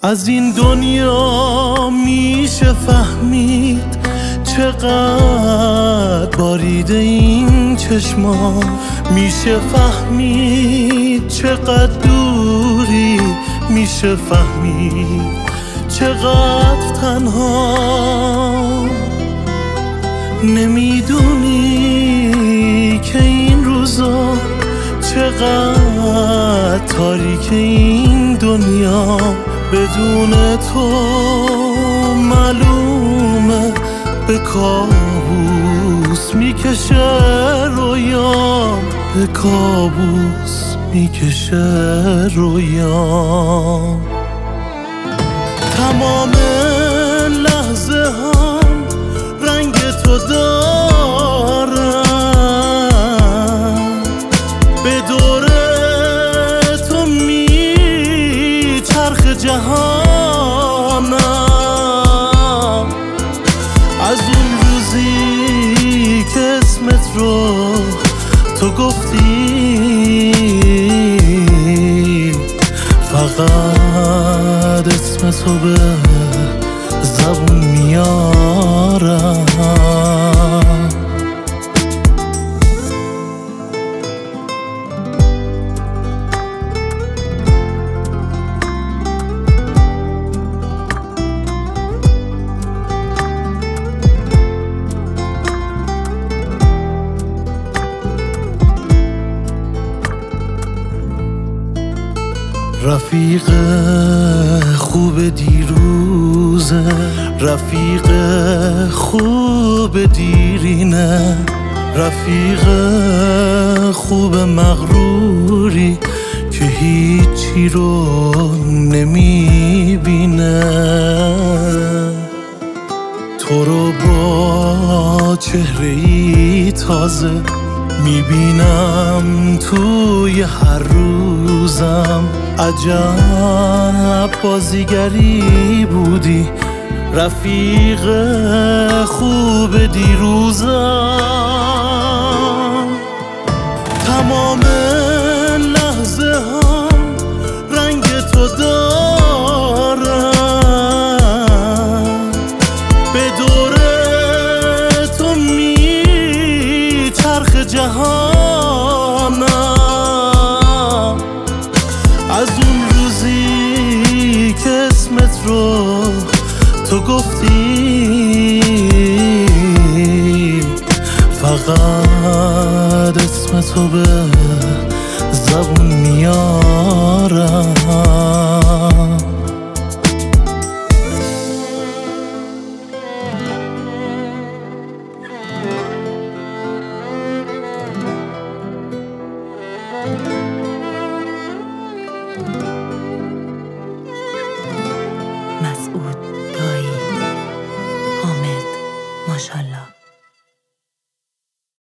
از این دنیا میشه فهمید چقدر باریده این چشما، میشه فهمید چقدر دوری، میشه فهمید چقدر تنها. نمیدونی که این روزا چقدر تاریک این دنیا، بدون تو معلومه به کابوس میکشه رویام، به کابوس میکشه رویام. تمام لحظه هم رنگ تو دارم، به دور تو میچرخ جهانم. از اون روزی که اسمت رو تو گفتی، فقط اسم تو به زبون میارم. رفیق خوب دیروزه، رفیق خوب دیرینه، رفیق خوب مغروری که هیچی رو نمیبینه. تو رو با چهره‌ای تازه میبینم توی هر روزم، عجب بازیگری بودی رفیق خوب دیروزم. تمام لحظه هم رنگ تو دارم، به دور تو میچرخ جهانم. از اون روزی که اسمت رو تو گفتی، فقط اسم تو به